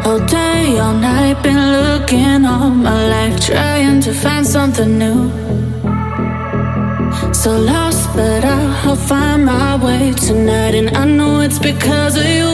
All day, all night, been looking all my life, trying to find something new. So lost, but I'll find my way tonight, and I know it's because of you.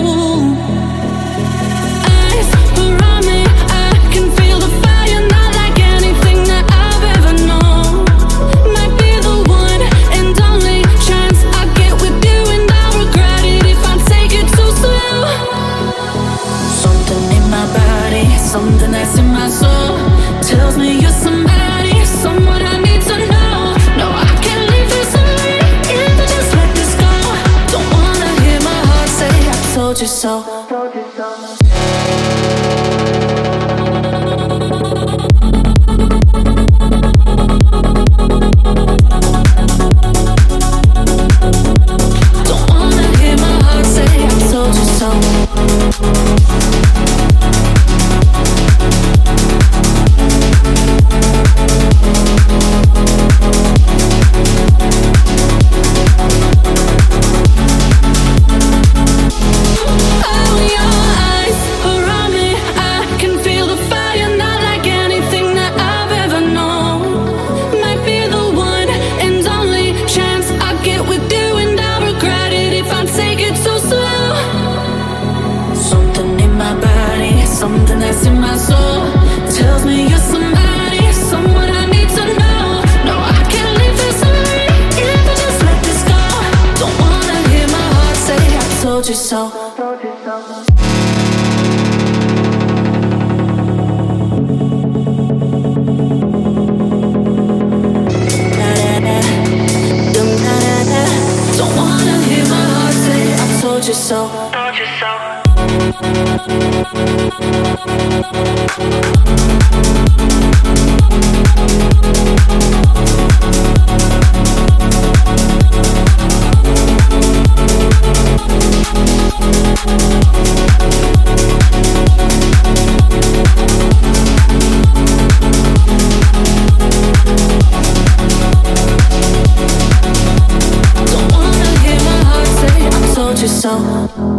Eyes around me, I can feel the fire, not like anything that I've ever known. Might be the one and only chance I get with you, and I'll regret it if I take it too slow. Something in my body, something that's in my soul, tells me you're somebody, someone I need to know. No, I can't leave this alone, if I just let this go. Don't wanna hear my heart say I told you so. Don't wanna hear my heart say I told you so. Something that's in my soul tells me you're somebody, someone I need to know. No, I can't leave this alone, if I just let this go. Don't wanna hear my heart say I told you so. Don't wanna hear my heart say I told you so. Don't wanna hear my heart say I told you so.